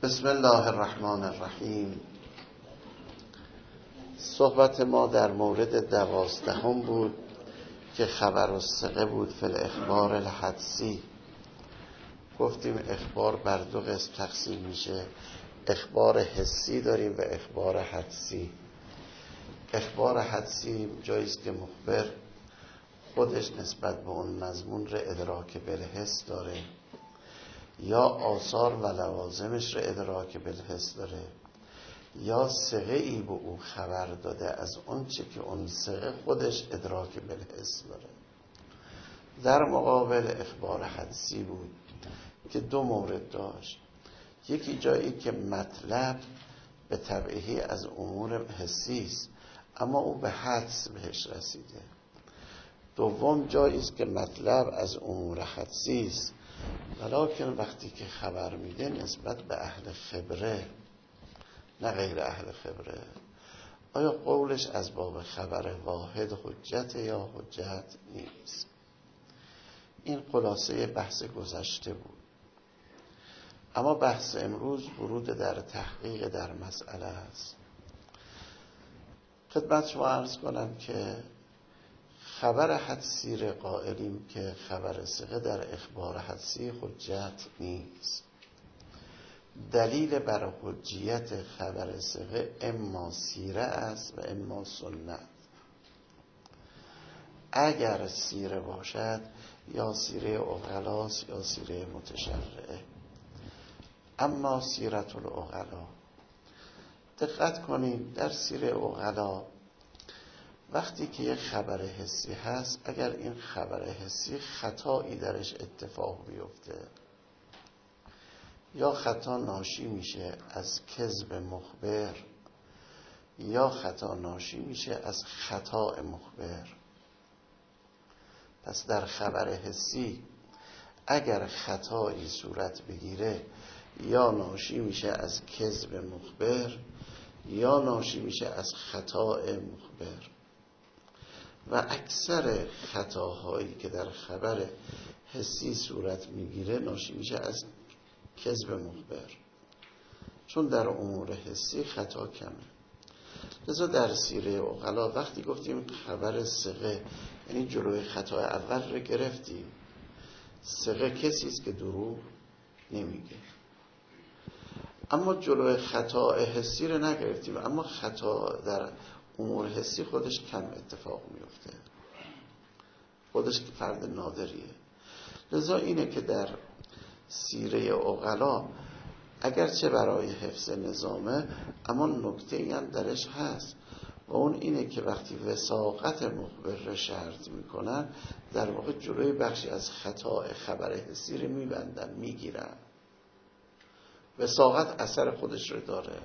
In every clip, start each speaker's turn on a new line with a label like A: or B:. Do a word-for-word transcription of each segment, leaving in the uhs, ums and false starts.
A: بسم الله الرحمن الرحیم. صحبت ما در مورد دوازدهم بود که خبر الثقه بود فی الاخبار الحدسی. گفتیم اخبار بر دو قسم تقسیم میشه، اخبار حسی داریم و اخبار حدسی. اخبار حدسی جایی است که مخبر خودش نسبت به اون مضمون را ادراک بالحس داره یا آثار و لوازمش را ادراک بالحس داره یا ثقه ای به او خبر داده از اون چه که اون ثقه خودش ادراک بالحس داره. در مقابل اخبار حدسی بود که دو مورد داشت. یکی جایی که مطلب به تبعیض از امور حسی است اما او به حدس بهش رسیده. دوم جایی است که مطلب از امور حدسی است ولکن وقتی که خبر میده نسبت به اهل خبره نه غیر اهل خبره. آیا قولش از باب خبر واحد حجت یا حجت نیست؟ این خلاصه بحث گذشته بود. اما بحث امروز ورود در تحقیق در مسئله است. خدمت شما عرض کنم که خبر حدسی را قائلیم که خبر ثقه در اخبار حدسی حجت نیست. دلیل بر حجیت خبر ثقه اما سیره است و اما سنت. اگر سیره باشد یا سیره عقلاست یا سیره متشرعه. اما سیرت العقلا، دقت کنید در سیره عقلا وقتی که یک خبر حسی هست، اگر این خبر حسی خطایی درش اتفاق بیفته یا خطا ناشی میشه از کذب مخبر یا خطا ناشی میشه از خطا مخبر. پس در خبر حسی اگر خطایی صورت بگیره یا ناشی میشه از کذب مخبر یا ناشی میشه از خطا مخبر. و اکثر خطاهایی که در خبر حسی صورت میگیره ناشی میشه از کذب مخبر، چون در امور حسی خطا کمه. لذا در سیره عقلا وقتی گفتیم خبر ثقه یعنی جلوی خطا اول رو گرفتیم. ثقه کسی است که دروغ نمیگه، اما جلوی خطا حسی رو نگرفتیم. اما خطا در امور حسی خودش کم اتفاق میفته، خودش فرد نادریه. لذا اینه که در سیره عقلا اگرچه برای حفظ نظامه اما نکته ای هم درش هست و اون اینه که وقتی وثاقت مخبر رو شرط میکنن در واقع جلوی بخشی از خطا خبر حسی رو میبندن، میگیرن. وثاقت اثر خودش رو داره.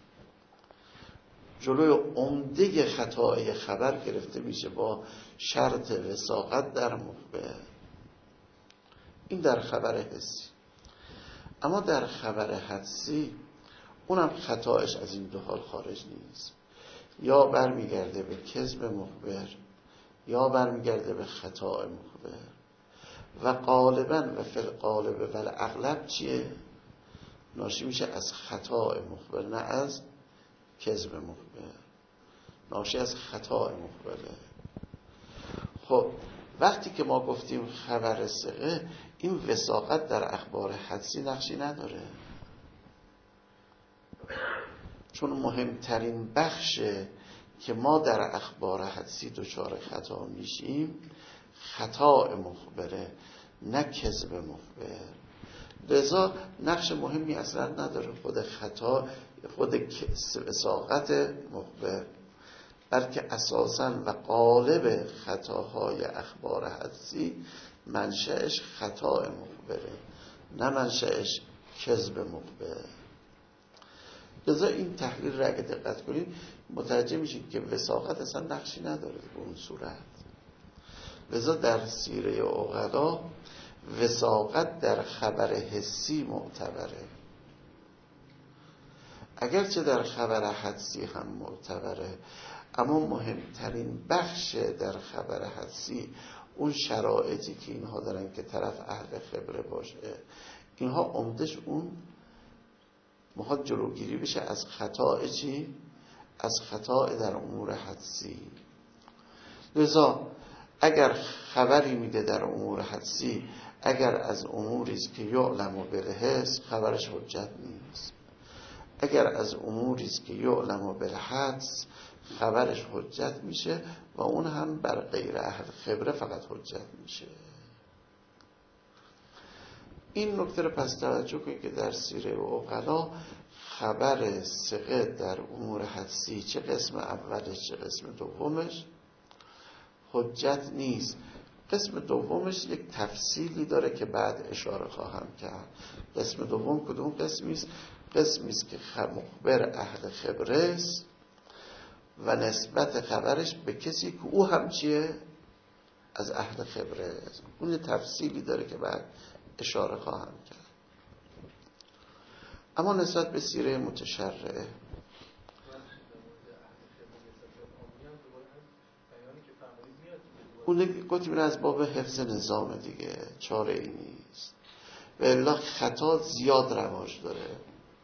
A: جلوی عمده خطای خبر گرفته میشه با شرط وثاقت در مخبر. این در خبر حسی. اما در خبر حدسی اونم خطایش از این دو حال خارج نیست، یا برمیگرده به کذب مخبر یا برمیگرده به خطا مخبر. و غالبا و فی الغالب و الاغلب چیه؟ ناشی میشه از خطا مخبر نه از کذب مخبر، ناشی از خطا مخبره. خب وقتی که ما گفتیم خبر ثقه، این وثاقت در اخبار حدسی نقشی نداره، چون مهمترین بخش که ما در اخبار حدسی دچار خطا میشیم خطا مخبره نه کذب مخبر. لذا نقش مهمی اصلا نداره خود خطا، خود وثاقت مخبر، بلکه اساساً و غالب خطاهای اخبار حدسی منشأش خطا مخبره نه منشأش کذب مخبر. لذا این تحلیل را اگه دقت کنید متوجه میشید که وثاقت اصلا نقشی نداره به اون صورت. لذا در سیره عقلا وثاقت در خبر حسی معتبره، اگرچه در خبر حدسی هم معتبره، اما مهمترین بخش در خبر حدسی اون شرایطی که اینها دارن که طرف اهل خبره باشه، اینها عمدش اون میخواد جلوگیری بشه از خطا چی؟ از خطا در امور حدسی. لذا اگر خبری میده در امور حدسی، اگر از اموریست که یعلم بالحس، خبرش حجت نیست. اگر از اموریست که یعلم بالحدس، خبرش حجت میشه و اون هم بر غیر اهل خبره فقط حجت میشه. این نکته رو پس توجه کنید که در سیره عقلا خبر ثقه در امور حدسی، چه قسم اولش چه قسم دومش، حجت نیست. قسم دومش یک تفصیلی داره که بعد اشاره خواهم کرد. قسم دوم کدوم قسمی است؟ قسمی است که مخبر اهل خبره است و نسبت خبرش به کسی که او هم چیه؟ از اهل خبره است. اون تفصیلی داره که بعد اشاره خواهم کرد. اما نسبت به سیره متشرعه، اون گفتیم از باب حفظ نظام دیگه، چاره ای نیست، و الا خطا زیاد رواج داره.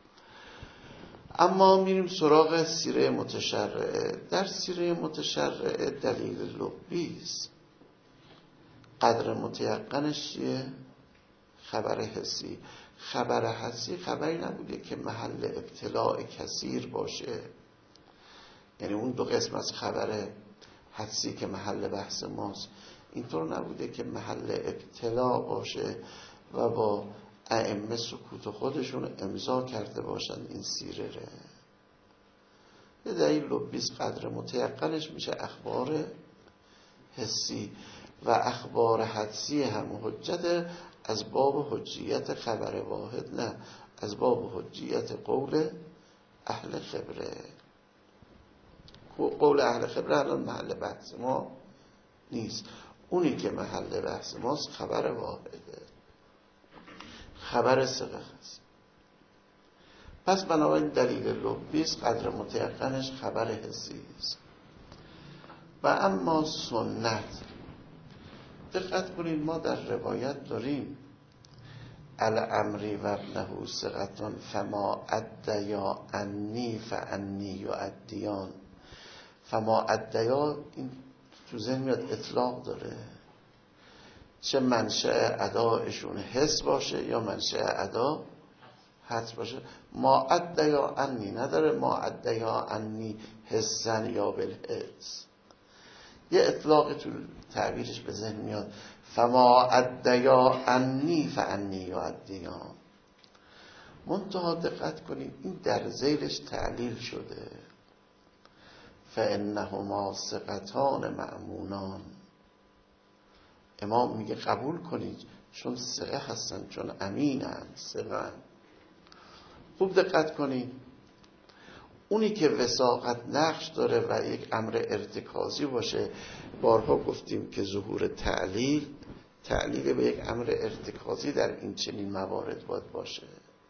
A: اما میریم سراغ سیره متشرعه. در سیره متشرعه دلیل لبیست. قدر متیقنش چیه؟ خبر حسی. خبر حسی خبری نبوده که محل ابتلاع کثیر باشه، یعنی اون دو قسم از خبر حدسی که محل بحث ماست اینطور نبوده که محل ابتلاع باشه و با ائمه سکوت خودشون امضا کرده باشن این سیره ره. یه دلیل لبیس قدر متیقنش میشه اخبار حسی و اخبار حدسی هم حجت از باب حجیت خبر واحد، نه از باب حجیت قول اهل خبره. قول اهل خبره الان محل بحث ما نیست. اونی که محل بحث ماست خبر واحده، خبر ثقه است. پس بنابراین دلیل لبیس قدر متیقنش خبر حسی است. و اما سنت، دقت کنید ما در روایت داریم الامری و ابنه ثقتان فما ادیا انی فانی یؤدیان. فما ادیا این تو ذهن میاد اطلاق داره، چه منشأ ادایشون حس باشه یا منشأ ادا حدس باشه. ما ادیا انی نداره، ما ادیا انی حسن یا بالحس. یه اطلاق تو تعبیرش به ذهن میاد فما ادیا انی فانی یؤدیان. منتها دقت کنید این در ذیلش تعلیل شده فانهما ثقتان مأمونان. امام میگه قبول کنید چون ثقه هستن، چون امینن، ثقه. خوب دقت کنید اونی که وثاقت نقش داره و یک امر ارتکازی باشه، بارها گفتیم که ظهور تعلیل تعلیل به یک امر ارتکازی در این چنین موارد باید باشه.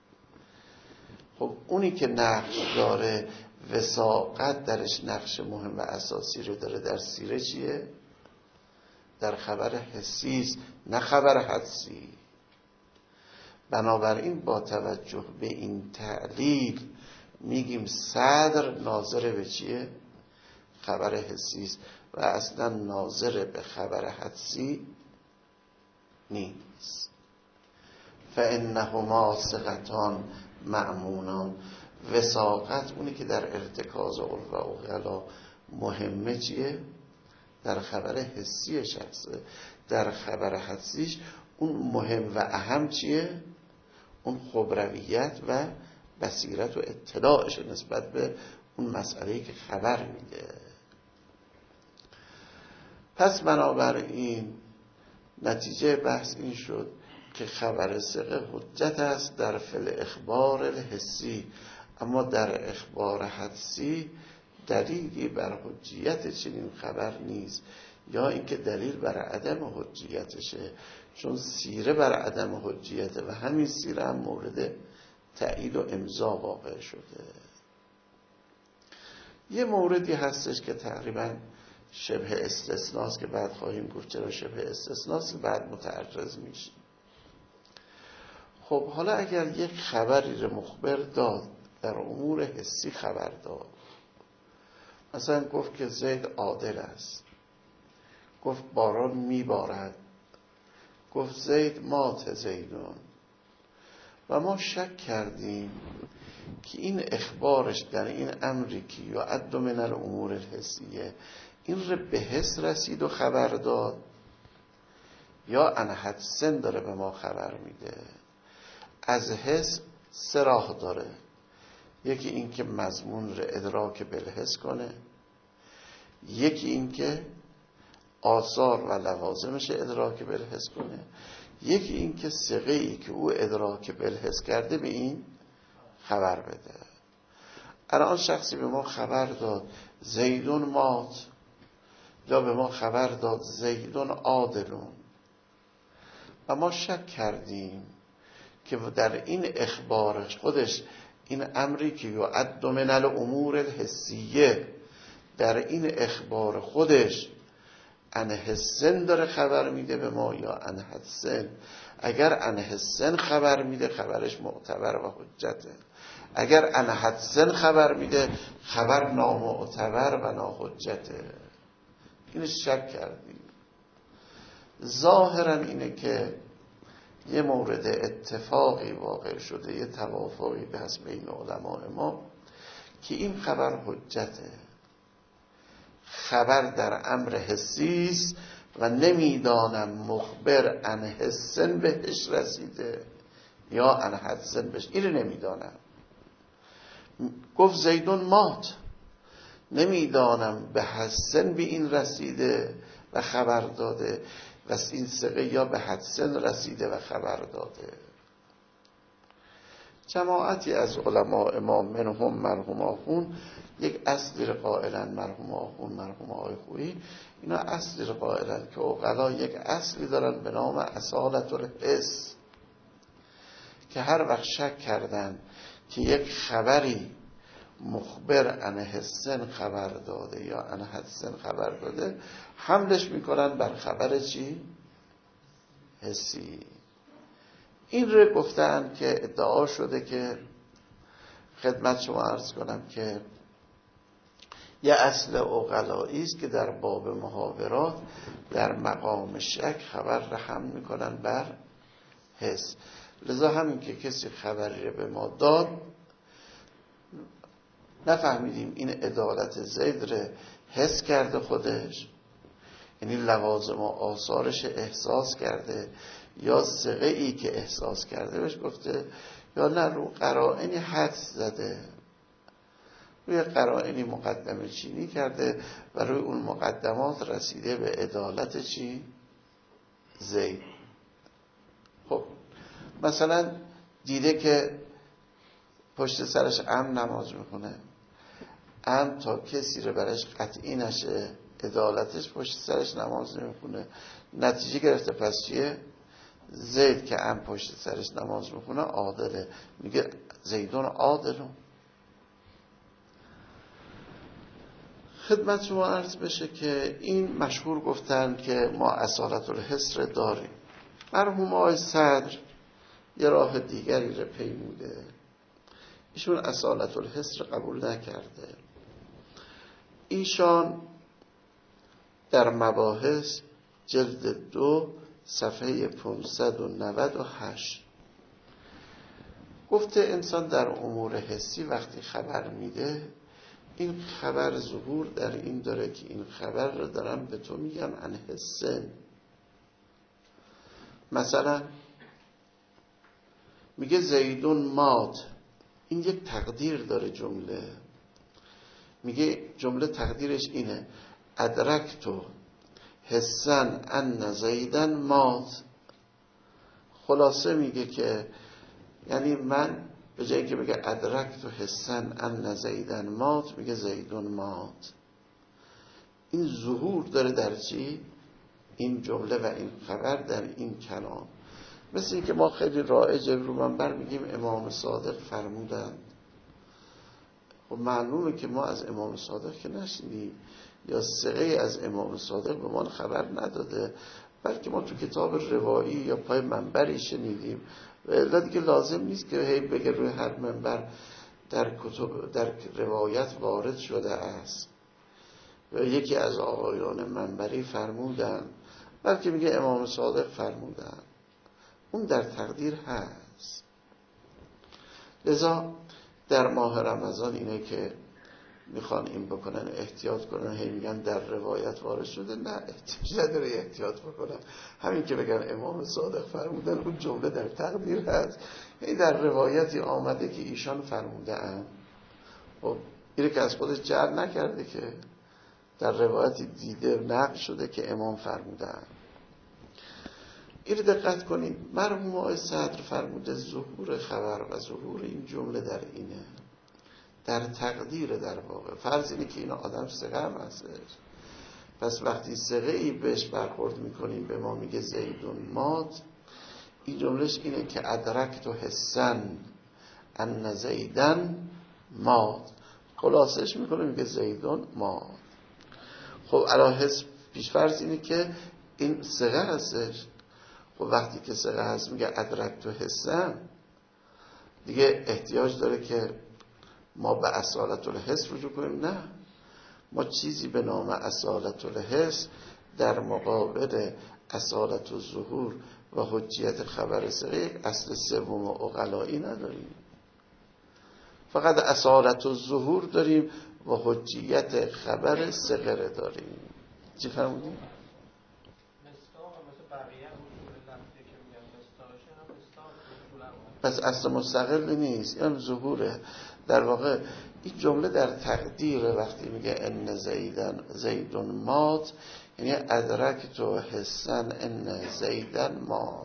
A: خب اونی که نقش داره وثاقت درش نقش مهم و اساسی رو داره در سیره چیه؟ در خبر حسی، نه خبر حدسی. بنابراین با توجه به این تعلیل میگیم صدر ناظر به چیه؟ خبر حسی است و اصلا ناظر به خبر حدسی نیست. فانهما ثقتان مأمونان. وثاقت اونی که در ارتکاز عرف و عقلا مهمه چیه؟ در خبر حسی شخصه. در خبر حدسیش اون مهم و اهم چیه؟ اون خبرویت و بصیرت و اطلاعش نسبت به اون مسئله‌ای که خبر میده. پس بنابراین نتیجه بحث این شد که خبر ثقه حجت است در فل اخبار الحسی، اما در اخبار حدسی دلیلی بر حجیت چنین خبر نیست، یا اینکه دلیل بر عدم حجیتشه، چون سیره بر عدم حجیته و همین سیره هم مورد تأیید و امضا واقع شده. یه موردی هستش که تقریبا شبه استثناست که بعد خواهیم گفت چرا شبه استثناست، بعد متعرض میشه. خب حالا اگر یک خبری رو مخبر داد، در امور حسی خبر داد، مثلا گفت که زید عادل است، گفت باران میبارد، گفت زید مات زیدون، و ما شک کردیم که این اخبارش در این امری که یعد من الامور الحسیه، این رو به حس رسید و خبر داد یا عن حدسن داره به ما خبر میده. از حس سه راه داره، یکی این که مضمون رو ادراک بالحس کنه، یکی این که آثار و لوازمش ادراک بالحس کنه، یکی این که صیغه‌ای که او ادراک بالحس کرده به این خبر بده. الان شخصی به ما خبر داد زیدون مات، یا به ما خبر داد زیدون عادلون، و ما شک کردیم که در این اخبارش خودش، این امری که یعد من الامور الحسیه، در این اخبار خودش عن حسن داره خبر میده به ما یا عن حدسن. اگر عن حسن خبر میده خبرش معتبر و حجته، اگر عن حدسن خبر میده خبر نامعتبر و ناحجته. اینش شک کردیم. ظاهرا اینه که یه مورد اتفاقی واقع شده، یه توافقی هست بین علماء ما که این خبر حجته. خبر در امر حسی است و نمیدانم مخبر عن حسن بهش رسیده یا عن حدسن بهش، این رو نمیدانم. گفت زیدون مات، نمیدانم به حسن به این رسیده و خبر داده و این صیغه یا به حدسن رسیده و خبر داده. جماعتی از علماء امام منهم مرحوم آخون یک اصلی رو قائلن، مرحوم آخون، مرحوم آقای خویی، اینا اصلی رو قائلن که عقلا یک اصلی دارن به نام اصالت الحس، که هر وقت شک کردن که یک خبری مخبر عن حسن خبر داده یا عن حدسن خبر داده، حملش میکنن بر خبر چی؟ حسی. این رو گفتن که ادعا شده که خدمت شما عرض کنم که یه اصل عقلایی است که در باب محاورات در مقام شک خبر را حمل میکنن بر حس. لذا همین که کسی خبری رو به ما داد نفهمیدیم این عدالت زید رو حس کرده خودش، یعنی لوازم و آثارش احساس کرده، یا صیغه ای که احساس کرده بهش گفته، یا نه رو قرائنی حدس زده، روی قرائنی مقدمه چینی کرده و روی اون مقدمات رسیده به عدالت چی؟ زید. خب مثلا دیده که پشت سرش امن نماز میخونه، امن تا کسی رو برش قطعی نشه عدالتش پشت سرش نماز نمیخونه، نتیجه گرفته پس چیه؟ زید که امن پشت سرش نماز میخونه عادله، میگه زیدون عادلون. خدمت شما عرض بشه که این مشهور گفتن که ما اصالت الحس رو داریم. مرحوم آقای صدر یه راه دیگری رو پیموده، ایشون اصالت الحس رو قبول نکرده. ایشان در مباحث جلد دو صفحه پانصد و نود و هشت گفته انسان در امور حسی وقتی خبر میده، این خبر ظهور در این داره که این خبر رو دارم به تو میگم عن حسن. مثلا میگه زیدون مات، این یک تقدیر داره جمله، میگه جمله تقدیرش اینه ادرکتو حسن ان زیدن مات. خلاصه میگه که یعنی من به جایی که بگه ادرکتو حسن ان زیدن مات، میگه زیدون مات. این ظهور داره در چی؟ این جمله و این خبر در این کلام. مثل این که ما خیلی رایج رو منبر میگیم امام صادق فرمودند. خب معلومه که ما از امام صادق که نشنیدیم یا صیغه از امام صادق به ما خبر نداده، بلکه ما تو کتاب روایی یا پای منبری شنیدیم و الا دیگه لازم نیست که هی بگه روی هر منبر در کتب در روایت وارد شده است و یکی از آقایان منبری فرمودن، بلکه میگه امام صادق فرمودن. اون در تقدیر هست. لذا در ماه رمضان اینه که میخوان این بکنن احتیاط کنن، هی میگن در روایت وارد شده. نه، احتیاج نداره احتیاط بکنن. همین که بگن امام صادق فرمودن اون جمله در تقدیر هست. این در روایتی آمده که ایشان فرموده اند. خب اینه که از خودش جعل نکرده، که در روایتی دیده نقل شده که امام فرمودن. این دقت کنید، مرحوم آقای صدر فرموده ظهور خبر و ظهور این جمله در اینه، در تقدیر. در واقع فرض اینه که این آدم ثقه هم هستش. پس وقتی ثقه ای بهش برخورد میکنیم به ما میگه زیدون مات، این جملهش اینه که ادرکت و حسن ان زیدن مات. خلاصش میکنه میگه زیدون مات. خب علی حس پیش فرض اینه که این ثقه هستش. خب وقتی که ثقه هست میگه ادرکت و حسن، دیگه احتیاج داره که ما به اصالت الحس رجوع کنیم؟ نه، ما چیزی به نام اصالت الحس در مقابل اصالت الظهور و حجیت خبر ثقه یک اصل سوم و عقلایی نداریم. فقط اصالت الظهور داریم و حجیت خبر ثقه داریم. چی فرمودیم؟ پس اصل مستقل نیست، این ظهوره. در واقع این جمله در تقدیر وقتی میگه ان زیدن زیدون مات، یعنی ادرکت و حسن ان زیدن مات.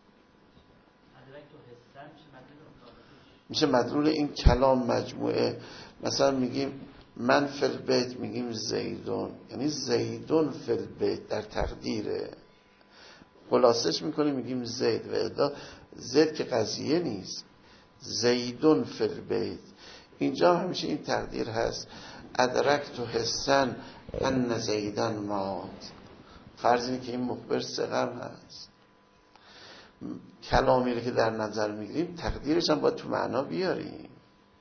A: میشه مدلول این کلام مجموعه. مثلا میگیم من فی البیت، میگیم زیدون، یعنی زیدون فی البیت در تقدیره. خلاصش میکنیم میگیم زید، و الا زید که قضیه نیست، زیدون فی البیت. اینجا همیشه این تقدیر هست، ادرکت و حسن ان زیدن مات. فرض اینه که این مخبر ثقه هست. کلامی که در نظر میگیریم تقدیرش هم باید تو معنا بیاریم.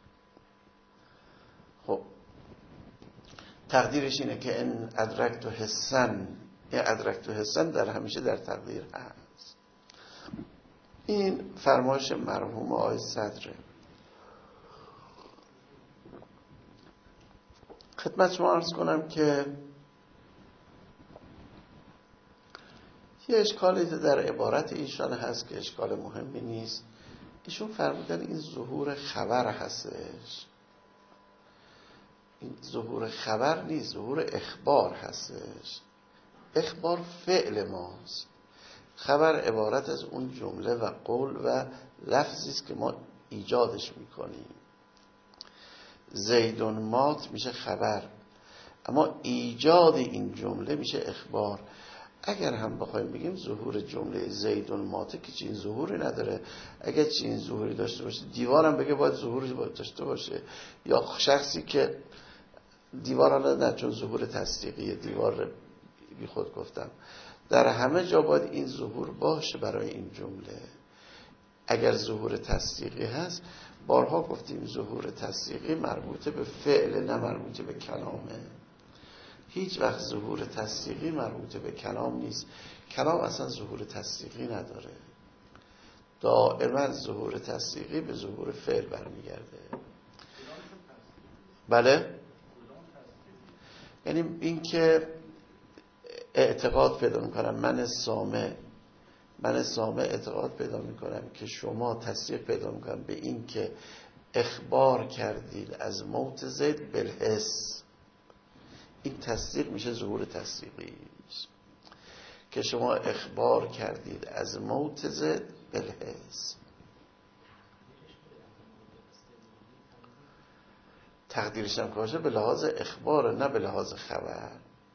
A: خب تقدیرش اینه که این ادرکت و حسن، این ادرکت و حسن در همیشه در تقدیر هست. این فرمایش مرحوم آقای صدره. خدمت شما عرض کنم که یه اشکالی در عبارت ایشان هست که اشکال مهمی نیست. ایشون فرمودن این ظهور خبر هستش. این ظهور خبر نیست، ظهور اخبار هستش. اخبار فعل ماست، خبر عبارت از اون جمله و قول و لفظی است که ما ایجادش میکنیم. زیدون مات میشه خبر، اما ایجاد این جمله میشه اخبار. اگر هم بخوایم بگیم ظهور جمله زیدون ماته که چین ظهوری نداره، اگر چین ظهوری داشته باشه دیوارم بگه باید ظهوری باید داشته باشه، یا شخصی که دیوار نه، چون ظهور تصدیقیه، دیوار بی خود گفتم، در همه جا باید این ظهور باشه برای این جمله. اگر ظهور تصدیقی هست، بارها گفتیم ظهور تصدیقی مربوطه به فعل، نه مربوطه به کلامه. هیچ وقت ظهور تصدیقی مربوطه به کلام نیست. کلام اصلا ظهور تصدیقی نداره. دائما ظهور تصدیقی به ظهور فعل برمیگرده. بله؟ یعنی این که اعتقاد پیدا میکنم، من سامع من سامع اعتقاد پیدا میکنم که شما تصدیق پیدا میکنم به این که اخبار کردید از موت زید بالحس. این تصدیق میشه ظهور تصدیقی، که شما اخبار کردید از موت زید بالحس. تقدیرش هم باشه به لحاظ اخبار، نه به لحاظ خبر.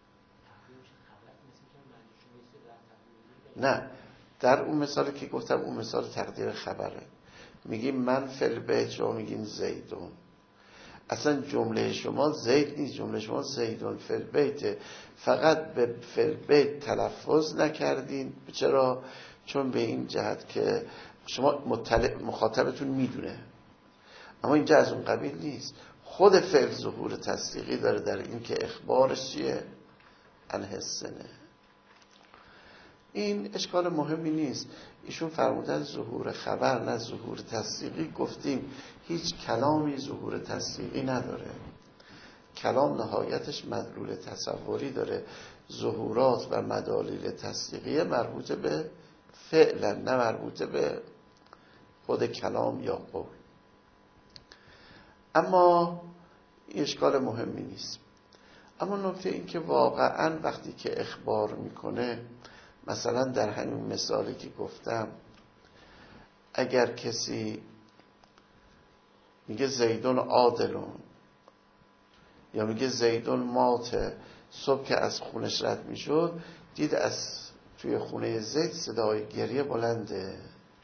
A: نه، در اون مثالی که گفتم اون مثال تقدیر خبره. میگیم من فی البیت، شما میگین زیدون. اصلا جمله شما زید نیست، جمله شما زیدون فی البیت. فقط به فی البیت تلفظ نکردین. چرا؟ چون به این جهت که شما مطلع مخاطبتون میدونه، اما اینجا از اون قبیل نیست. خود فعل ظهور تصدیقی داره در این که اخبارش چیه؟ انحسنه. این اشکال مهمی نیست. ایشون فرمودن ظهور خبر نه ظهور تصدیقی. گفتیم هیچ کلامی ظهور تصدیقی نداره. کلام نهایتش مدلول تصوری داره. ظهورات و مدالیل تصدیقی مربوط به فعلا، نه مربوط به خود کلام یا قول. اما این اشکال مهمی نیست. اما نکته این که واقعا وقتی که اخبار میکنه، مثلا در همین مثالی که گفتم، اگر کسی میگه زیدون عادلون یا میگه زیدون ماته، صبح که از خونش رد میشد دید از توی خونه زید صدای گریه بلنده.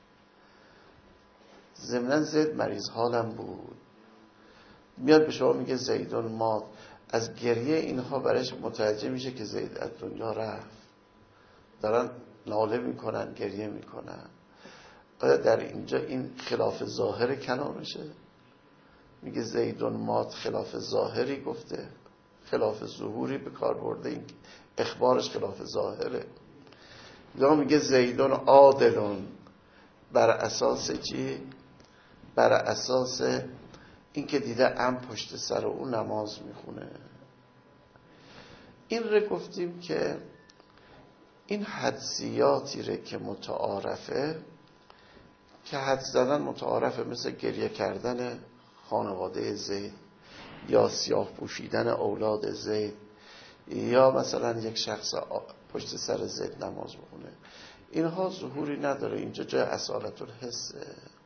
A: ضمناً زید مریض حالم بود، میاد به شما میگه زیدون مات. از گریه اینها برایش متوجه میشه که زید از دنیا رفت. دارن ناله میکنن، گریه میکنن. آیا در اینجا این خلاف ظاهر کلامشه؟ میگه زیدون مات خلاف ظاهری گفته، خلاف ظهوری به کار برده. این اخبارش خلاف ظاهره. یا میگه زیدون عادلون، بر اساس چی؟ بر اساس این که دیده ام پشت سر اون نماز میخونه. این رو گفتیم که این حدسیاتی ره که متعارفه، که حد زدن متعارفه، مثل گریه کردن خانواده زید یا سیاه پوشیدن اولاد زید یا مثلا یک شخص پشت سر زید نماز بخونه، اینها ظهوری نداره. اینجا جای اصالت الحسه.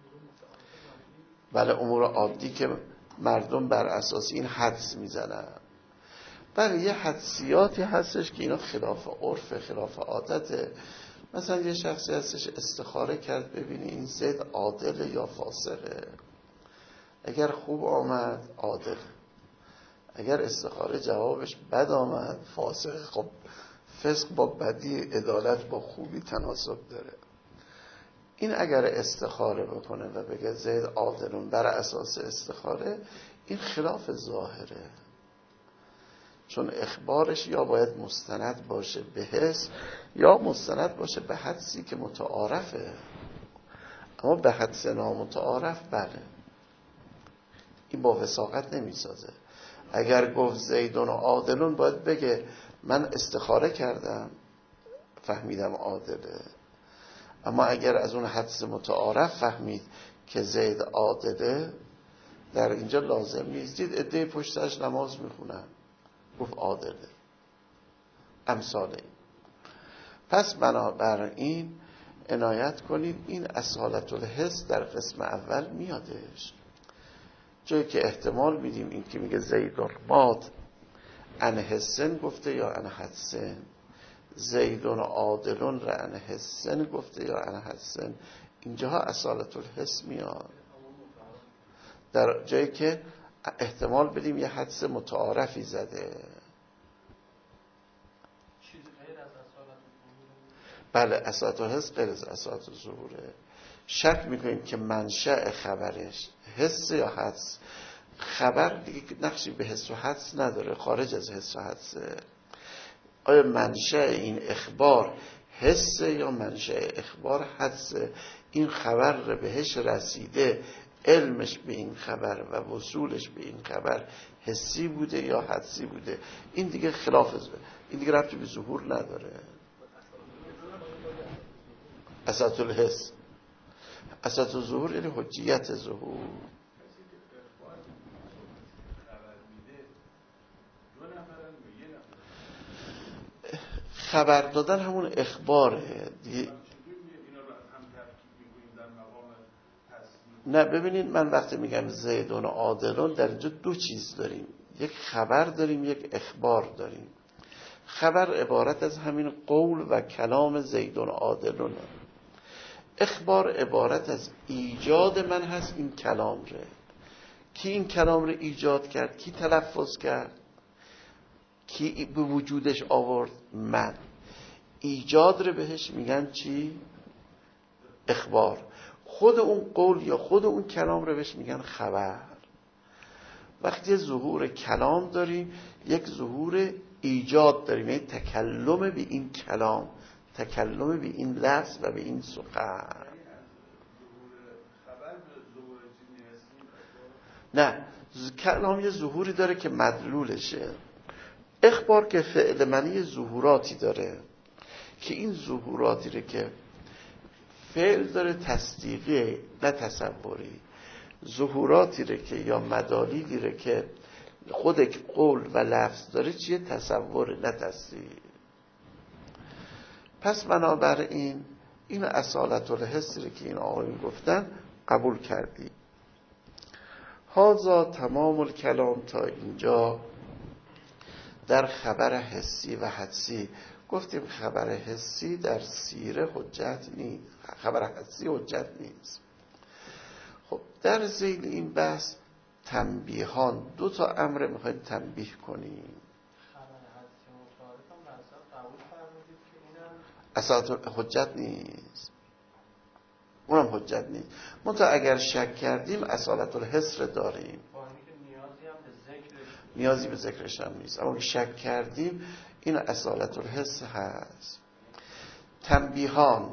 A: بله، امور عادی که مردم بر اساس این حدس میزنن. بله، یه حدسیاتی هستش که اینا خلاف عرف، خلاف عادته. مثلا یه شخصی هستش استخاره کرد ببینی این زید عادل یا فاسقه. اگر خوب آمد عادل، اگر استخاره جوابش بد آمد فاسق. خب فسق با بدی، عدالت با خوبی تناسب داره. این اگر استخاره بکنه و بگه زید عادلون بر اساس استخاره، این خلاف ظاهره. چون اخبارش یا باید مستند باشه به حس یا مستند باشه به حدسی که متعارفه. اما به حدس نامتعارف بله، این با وثاقت نمیسازه. اگر گفت زیدون و عادلون باید بگه من استخاره کردم فهمیدم عادله. اما اگر از اون حدس متعارف فهمید که زید عادله، در اینجا لازم نیست. دید عده پشتش نماز میخونن، گفت عادله. امثال این. پس بنابراین عنایت کنید این اصالت الحس در قسم اول میادش. جایی که احتمال میدیم این که میگه زیدون مات انحسن گفته یا انحسن، زیدون عادلون را انحسن گفته یا انحسن، اینجاها اصالت الحس میاد. در جایی که احتمال بدیم یه حدس متعارفی زده. بله، اصالت الحس غیر از اصالت الظهوره. شک میکنیم که منشأ خبرش حس یا حدس. خبر دیگه نقشی به حس و حدس نداره، خارج از حس و حدسه. آیا منشأ این اخبار حسه یا منشأ اخبار حدسه؟ این خبر رو بهش رسیده، علمش به این خبر و وصولش به این خبر حسی بوده یا حدسی بوده؟ این دیگه خلاف، این دیگه ربطی به ظهور نداره. اصالت الحس، اصالت الظهور یعنی حجیت ظهور. خبر دادن همون اخباره. نه ببینید، من وقتی میگم زیدون و عادلون در اینجا دو چیز داریم، یک خبر داریم، یک اخبار داریم. خبر عبارت از همین قول و کلام زیدون و عادلونه. اخبار عبارت از ایجاد من هست این کلام ره. کی این کلام رو ایجاد کرد؟ کی تلفظ کرد؟ کی به وجودش آورد؟ من. ایجاد رو بهش میگن چی؟ اخبار. خود اون قول یا خود اون کلام رو بهش میگن خبر. وقتی ظهور کلام داریم یک ظهور ایجاد داریم، یعنی تکلم به این کلام، تکلم به این لفظ و به این سخن. نه، کلام یه ظهوری داره که مدلولشه. اخبار که فعل معنی ظهوراتی داره که این ظهوراتی رو که فعل داره تصدیقی نه تصوری، ظهوراتی رو که یا مدالیدی رو که خود قول و لفظ داره چیه؟ تصور نه تصدیق. پس بنابراین این اصالت الحسی رو که این آقایون گفتن قبول کردی. هازا تمام الکلام. تا اینجا در خبر حسی و حدسی گفتیم خبر حسی در سیره حجت نیست، خبر حدسی حجت نیست. خب در ذیل این بحث تنبیهان، دو تا امر میخوایم تنبیه کنیم. اصلا حجت نیست، اونم حجت نیست. منتها اگر شک کردیم اصالت الحسر داریم، نیازی به ذکرش هم نیست، اما شک کردیم این اصالت الحس هست. تنبیهان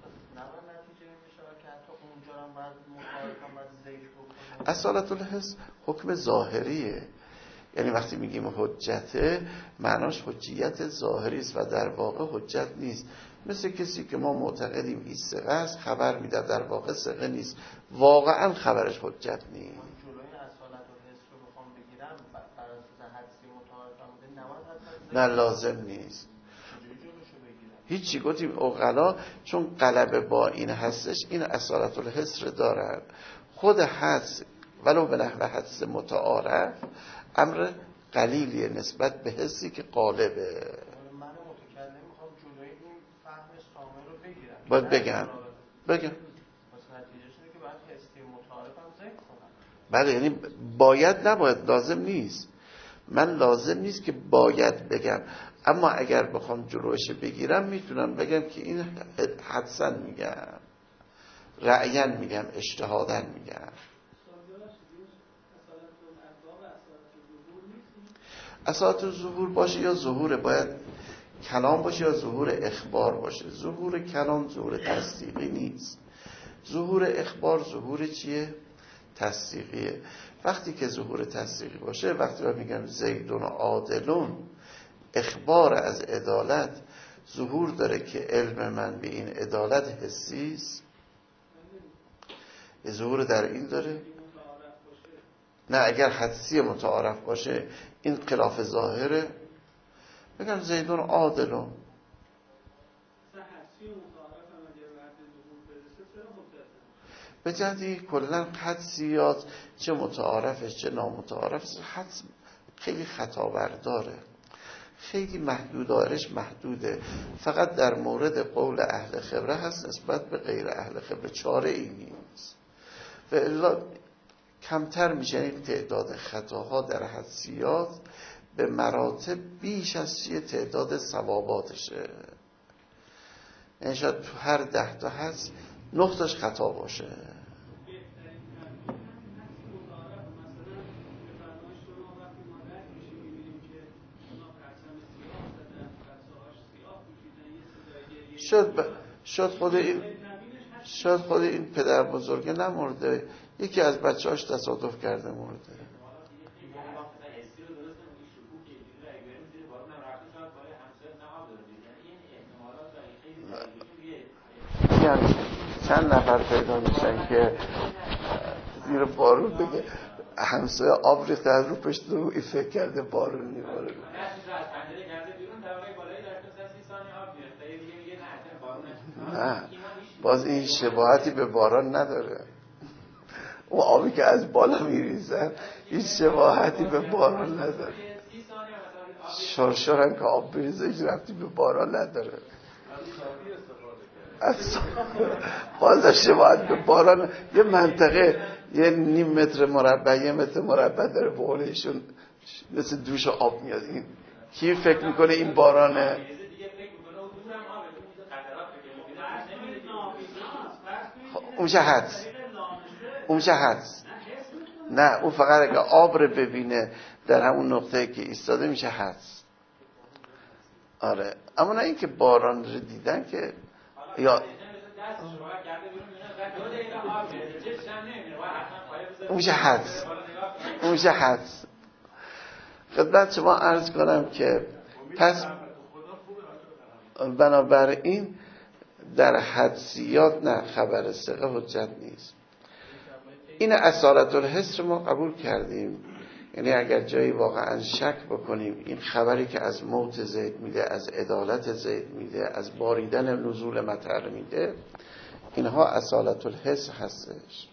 A: اصالت الحس حکم ظاهریه، یعنی وقتی میگیم حجته معناش حجیت ظاهری است و در واقع حجت نیست. مثل کسی که ما معتقدیم این ثقه است خبر میده، در واقع ثقه نیست، واقعا خبرش حجت نیست. نه لازم نیست. هیچی. گفتیم عقلا چون غلبه با این هستش این اصالت الحس دارن. خود حدس ولو به نحو حدس متعارف امر قلیلیه نسبت به حسی که غالبه.
B: من متکلم میخوام جلوی این فهم سامع رو بگیرم.
A: باید بگم بگم
B: مثلا نتیجهش اینه که باید حسی متعارف هم ذکر کنم.
A: بله، یعنی باید نباید، لازم نیست. من لازم نیست که باید بگم، اما اگر بخوام جلوش بگیرم میتونم بگم که این حدساً میگم، رأیاً میگم، اجتهاداً میگم. اصالت الظهور باشه یا ظهور باید کلام باشه یا ظهور اخبار باشه. ظهور کلام ظهور تصدیقی نیست. ظهور اخبار ظهور چیه؟ تصدیقیه. وقتی که ظهور تصدیقی باشه، وقتی من میگم زیدون عادلون، اخبار از عدالت ظهور داره که علم من به این عدالت حسی است، ظهور در این داره. نه اگر حدسی متعارف باشه این خلاف ظاهره. بگم زیدون عادلون، به جهتی کلن حدسیات چه متعارفش چه نامتعارفش حدس خیلی خطاورداره، خیلی محدودارش محدوده. فقط در مورد قول اهل خبره هست، نسبت به غیر اهل خبره چاره ای نیست. و الا کمتر میشه. این تعداد خطاها در حدسیات به مراتب بیش از چیه تعداد صواباتشه. یعنی شاید تو هر ده تا هست نه تاش خطا باشه. شاید ب... شاید خود این شاید خود این پدر بزرگه نمرده، یکی از بچه‌هاش تصادف کرده مرده. یعنی چند نفر پیدا میشن که زیر بارون بگه همسایه آب ریخته از رو پشت رو این فکر کرده بارون میباره. نه باز این شباهتی به باران نداره. اون آبی که از بالا میریزن هیچ شباهتی به باران نداره. شرشر هم که آب بریزه هیچ ربطی به باران نداره. باز شباهت به باران. یه منطقه یه نیم متر مربع یه متر مربع داره، به قول ایشون مثل دوش آب میاد. این کی فکر میکنه این بارانه؟ اون میشه حدس، اون میشه حدس. نه اون فقط اگه آب رو ببینه در همون نقطه که ایستاده میشه حدس. آره اما نه اینکه باران رو دیدن که یا اون میشه حدس، اون میشه حدس. خدمت شما عرض کنم که پس بنابراین در حدسیات نه خبر ثقه حجت نیست. این اصالت الحس رو ما قبول کردیم، یعنی اگر جایی واقعا شک بکنیم این خبری که از موت زید میده، از عدالت زید میده، از باریدن نزول مطر میده، اینها اصالت الحس هستش.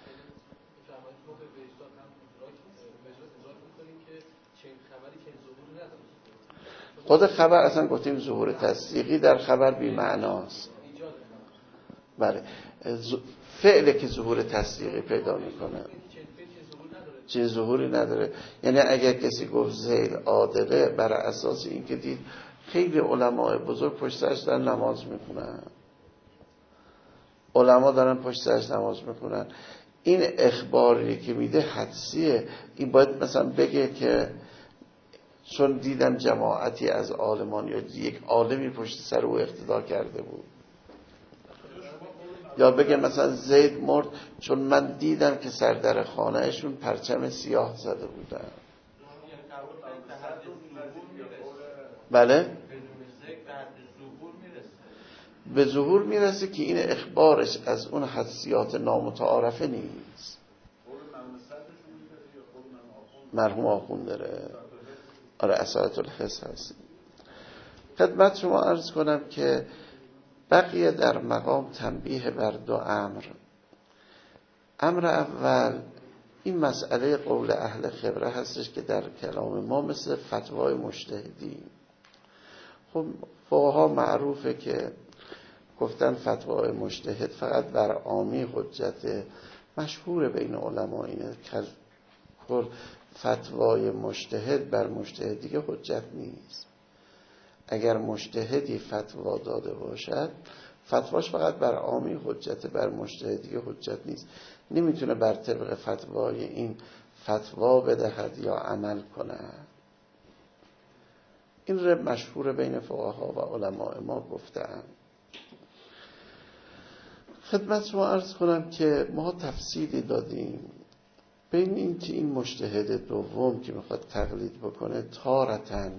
A: خود خبر اصلا گفتیم ظهور تصدیقی در خبر بی معناست. بله فعله که ظهور تصدیقی پیدا میکنه، چیز ظهوری نداره. یعنی اگر کسی گفت زید عادله بر اساس این که دید خیلی علماء بزرگ پشت سرش دارن نماز میخونن، علما دارن پشت سرش نماز میخونن، این اخباری که میده حدسیه. این باید مثلا بگه که چون دیدم جماعتی از عالمان یا یک عالمی پشت سر او اقتدا کرده بود، یا بگه مثلا زید مرد چون من دیدم که سردر خانهشون پرچم سیاه زده بودن. بله به ظهور میرسه که این اخبارش از اون حدسیات نامتعارفه نیست. مرحوم آخوند داره. آره اصالت الحس هست. خدمت شما عرض کنم که بقیه در مقام تنبیه بر دو امر. امر اول این مسئله قول اهل خبره هستش که در کلام ما مثل فتوای مجتهدی. خب فقها معروفه که گفتن فتوای مجتهد فقط بر عامی حجت، مشهور بین علما اینه که فتوای مجتهد بر مجتهد دیگه حجت نیست. اگر مجتهدی فتوا داده باشد فتواش فقط بر عامی حجت، بر مجتهد دیگه حجت نیست. نمیتونه بر طبق فتوای این فتوا بدهد یا عمل کند. این رو مشهور بین فقها و علماء ما گفتن. خدمت شما عرض کنم که ما تفصیلی دادیم بین این که این مجتهد دوم که میخواد تقلید بکنه تارتن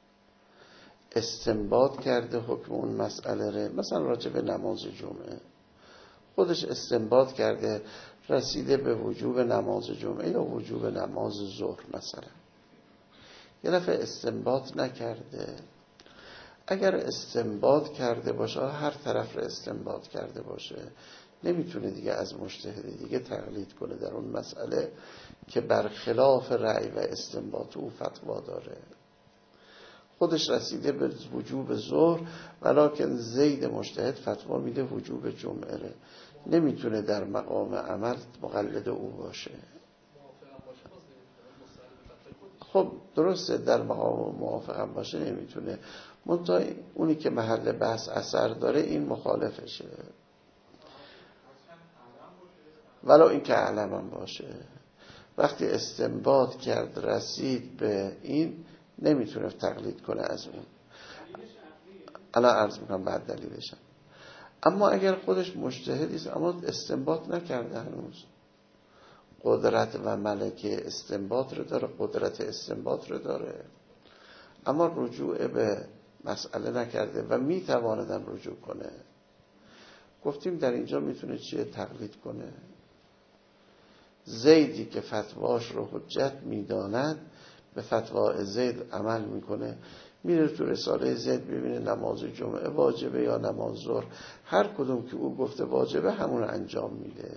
A: استنباط کرده حکم اون مسئله رو، مثلا راجع به نماز جمعه خودش استنباط کرده رسیده به وجوب نماز جمعه یا وجوب نماز ظهر مثلا. یه دفعه استنباط نکرده. اگر استنباط کرده باشه هر طرف رو استنباط کرده باشه نمیتونه دیگه از مجتهد دیگه تقلید کنه در اون مسئله که برخلاف رأی و استنباط او فتوا داره. خودش رسیده به وجوب ظهر ولکن زید مجتهد فتوا میده وجوب جمعه ره. نمیتونه در مقام عمل مقلد او باشه. خب درسته در مقام موافقم باشه نمیتونه، منتها اونی که محل بحث اثر داره این مخالفشه، ولو این که علمم باشه. وقتی استنباط کرد رسید به این نمیتونه تقلید کنه از اون. الان عرض میکنم بعد دلیلشم. اما اگر خودش مجتهدیست اما استنباط نکرده هنوز، قدرت و ملکه استنباط رو داره، قدرت استنباط رو داره اما رجوع به مسئله نکرده و میتواندم رجوع کنه، گفتیم در اینجا میتونه چیه تقلید کنه. زیدی که فتواش رو حجت میداند به فتوا زید عمل میکنه، میره تو رساله زید ببینه نماز جمعه واجبه یا نماز ظهر، هر کدوم که او گفته واجبه همون انجام میده.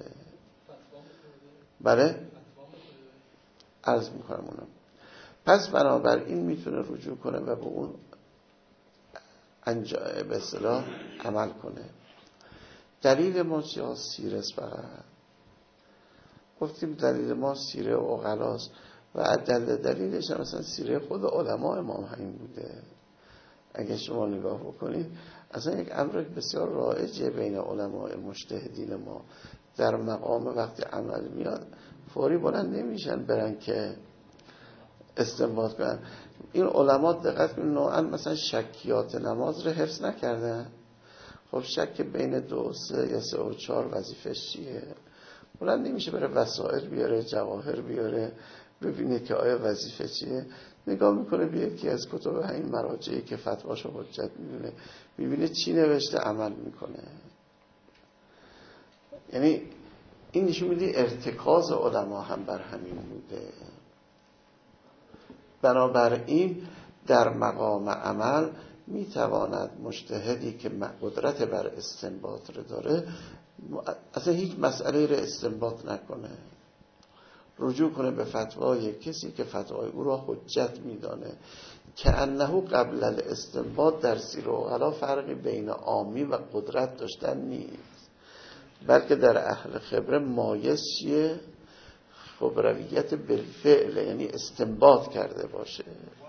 A: بله عرض میکنم اونم. پس بنابراین میتونه رجوع کنه و به اون انجام به اصطلاح عمل کنه. دلیل ما چیه؟ سیره است. فقط گفتیم دلیل ما سیره و عقلاست و دلیل دلیلش هم مثلا سیره خود علماء امام همین بوده. اگه شما نگاه بکنید اصلا یک امر بسیار رایجه بین علماء مجتهدین ما در مقام وقتی عمل میاد فوری بلند نمیشن برن که استنباط کنن. این علما دقت کنن نوعا مثلا شکیات نماز رو حفظ نکردن. خب شک بین دو و سه یا سه و چهار وظیفش چیه؟ بلند نمیشه بره وسائل بیاره، جواهر بیاره، ببینه که آیا وظیفه چیه. نگاه میکنه به یکی از کتب همین مراجعی که فتواشو حجت میدونه، میبینه چی نوشته عمل میکنه. یعنی این نشون میده ارتکاز علما هم بر همین بوده. بنابراین در مقام عمل میتواند مجتهدی که قدرت بر استنباط رو داره اصلا هیچ مسئله رو استنباط نکنه، رجوع کنه به فتوای کسی که فتوای او را حجت میدانه که انه قبل الاستنباط در سیر و علا فرقی بین عامی و قدرت داشتن نیست، بلکه در اهل خبره مایز چیه؟ خبرویت بالفعل، یعنی استنباط کرده باشه.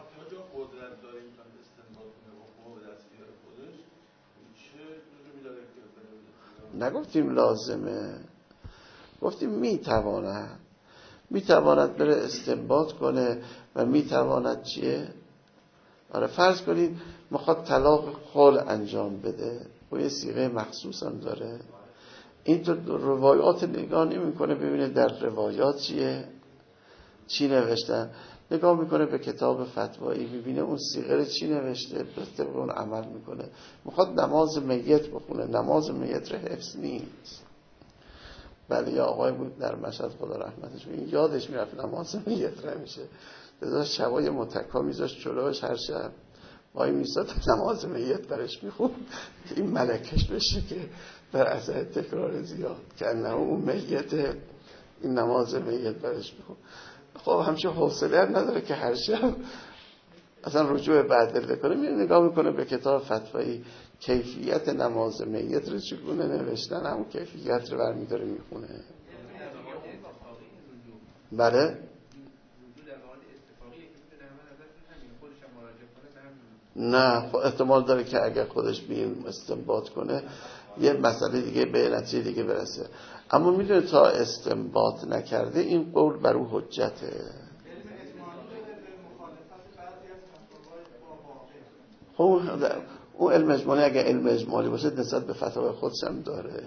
A: نگفتیم لازمه، گفتیم میتواند میتواند بره استنباط کنه و میتواند چیه؟ آره فرض کنید میخواد طلاق خال انجام بده و یه صیغه مخصوص هم داره، این تو روایات نگاه نمی کنه ببینه در روایات چیه؟ چی نوشتن؟ نگاه میکنه به کتاب فتوایی ببینه اون صیغه چی نوشته، به طبق اون عمل میکنه. میخواد نماز میت بخونه، نماز میت رو حفظ نیست. بله یا آقای بود در مشهد خدا رحمتش این یادش میرفت نماز میت رو میشه بذار شبای متکا میذاشت جلوش هر شب وای میستاد نماز میت برش میخوند که این ملکش بشه که در اثر تکرار زیاد که انه اون میت این نماز میت برش میخوند. خب همچه حوصله نداره که هر شب اصلا رجوع بعدل کنه، میره نگاه میکنه به کتاب فتوایی کیفیت نماز میت رو چگونه نوشتن، همون کیفیت رو برمیداره میخونه. بله نه احتمال داره که اگر خودش بیم استنباط کنه یه مسئله دیگه به نتیجه دیگه برسه، اما میدونه تا استنباط نکرده این قول بر او حجته. خب اون علم اجمالی اگر علم اجمالی باشه نسبت به فتاوی خودش هم داره.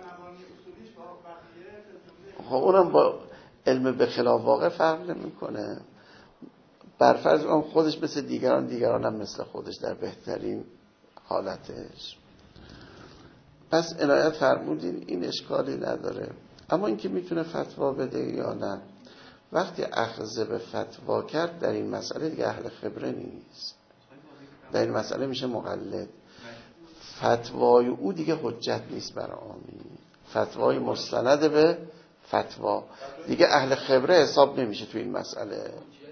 A: خب اونم با علم به خلاف واقع فرق نمیکنه. برفرض اون خودش مثل دیگران، دیگران هم مثل خودش در بهترین حالتش. پس عنایت فرمودین این اشکالی نداره. اما اینکه میتونه فتوا بده یا نه، وقتی اخذ به فتوا کرد در این مسئله دیگه اهل خبره نیست، در این مسئله میشه مقلد. فتوای او دیگه حجت نیست برای عامی، فتوای مستند به فتوا دیگه اهل خبره حساب نمیشه تو این مسئله.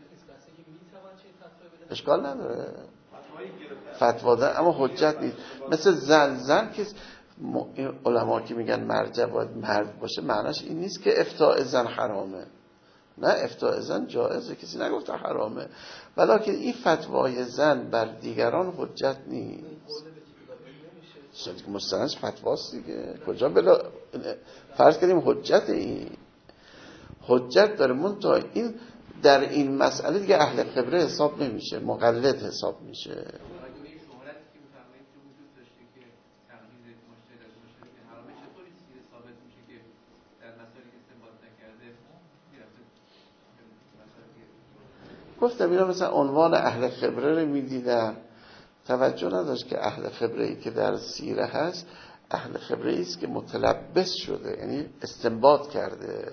A: اشکال نداره فتوا ده اما حجت نیست. مثل زن زن که علما که میگن مرجع باید مرد باشه معناش این نیست که افتاء زن حرامه، نه افتاء زن جایزه، کسی نگفته حرامه، ولیکن این فتوای زن بر دیگران حجت نیست. مستندش فتواست دیگه، کجا بلا فرض کردیم حجت، این حجت داره منتها این در این مسئله دیگه اهل خبره حساب نمیشه، مقلد حساب میشه. گفتم اینا مثلا عنوان اهل خبره رو میدیدن، توجه نداشت که اهل خبره ای که در سیره هست اهل خبره ای است که متلبس شده، یعنی استنباط کرده.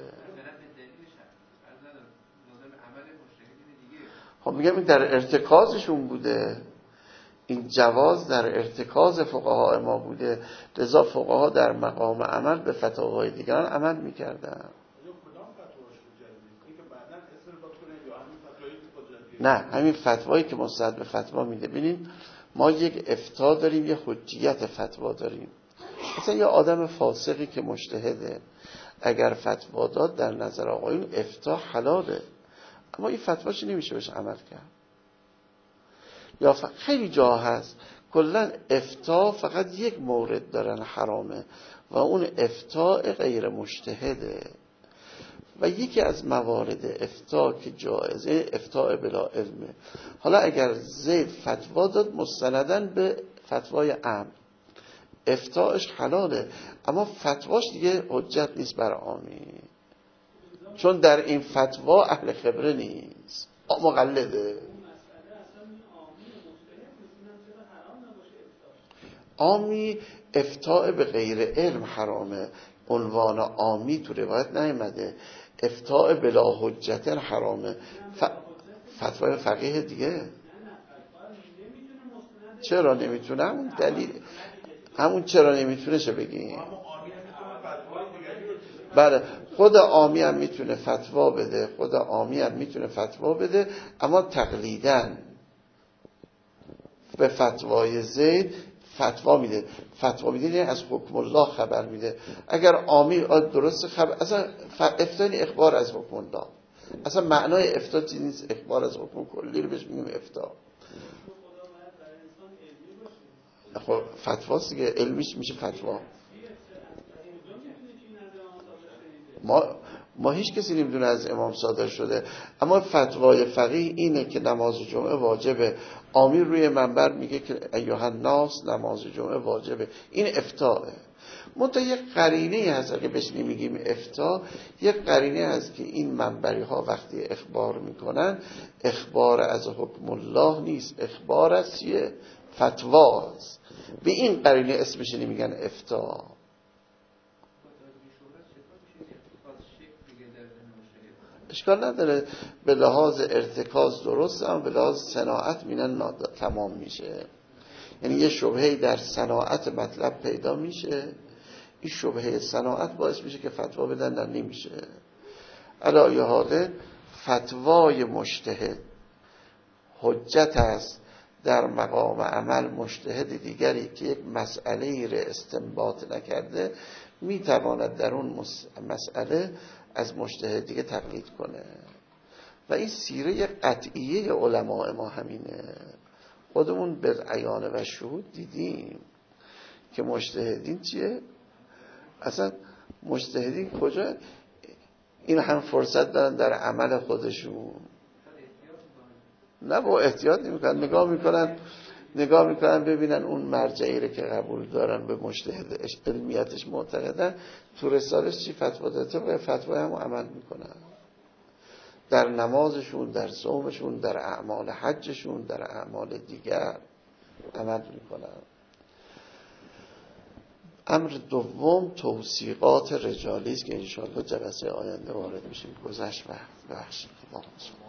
A: خب میگم این در ارتکازشون بوده، این جواز در ارتکاز فقها ما بوده، لذا فقها در مقام عمل به فتاوای دیگران عمل میکردن. نه همین فتوایی که مستند به فتوا میده. ببینید ما یک افتاء داریم، یه حجیت فتوا داریم. مثلا یه آدم فاسقی که مجتهده اگر فتوا داد در نظر آقایون افتاء حلاله، اما این فتواش نمیشه بهش عمل کرد. یا ف... خیلی جا هست کلا افتاء فقط یک مورد دارن حرامه و اون افتاء غیر مجتهده و یکی از موارد افتاء که جایزه افتاء بلا علمه. حالا اگر زید فتوا داد مستنداً به فتوای عام، افتاءش حلاله، اما فتواش دیگه حجت نیست بر عامی، چون در این فتوا اهل خبره نیست، مقلده. عامی افتاء به غیر علم حرامه، عنوان عامی تو روایت نیامده. افتاء بلا حجت حرامه، ف... فتوای فقیه دیگه. چرا نمیتونه؟ همون دلیل همون چرا نمیتونه چه بگیم؟ بله، خود عامی هم میتونه فتوا بده، خود عامی هم میتونه فتوا بده، اما تقلیداً به فتوای زید فتوا میده. فتوا میده یعنی از حکم الله خبر میده. اگر عامی درست خبر، اصلا افتاء اخبار از حکم الله، اصلا معنای افتاء چیزی نیست، اخبار از حکم کلی رو بهش میگیم افتاء. خب فتواست دیگه، علمیش میشه فتوا. ما ما هیچ کسی نمیدونه از امام صادر شده، اما فتوای فقیه اینه که نماز جمعه واجبه. عامی روی منبر میگه که ایها الناس نماز جمعه واجبه، این افتاءه. منتها یک قرینه هست، اگه بهش نمیگیم افتاء، یک قرینه هست که این منبری ها وقتی اخبار میکنن، اخبار از حکم الله نیست، اخبار از چیه؟ فتواست. به این قرینه اسمش نمیگن افتاء. اشکال نداره، به لحاظ ارتکاز درست، اما به لحاظ صناعت مینن تمام میشه. یعنی یه شبهه در صناعت مطلب پیدا میشه، این شبهه صناعت باعث میشه که فتوا بدن در نمیشه. علی ای حال فتوای مجتهد حجت است در مقام عمل. مجتهد دیگری که یک مسئله را استنباط نکرده میتواند در اون مسئله از مجتهد دیگه تقلید کنه و این سیره قطعیه علماء ما همینه. خودمون به عیان و شهود دیدیم که مجتهدین چیه؟ اصلا مجتهدین کجا این هم فرصت دارن در عمل خودشون؟ نه با احتیاط نمیکنن، نگاه میکنن نگاه میکنن ببینن اون مرجعی رو که قبول دارن به مجتهد علمیتش معتقدن تو رسالش چی فتوا داده و فتوای هم عمل میکنن. در نمازشون، در صومشون، در اعمال حجشون، در اعمال دیگر عمل میکنن. امر دوم توثیقات رجالی است که انشاءالله جلسه آینده وارد میشیم. گذشت وقت بخش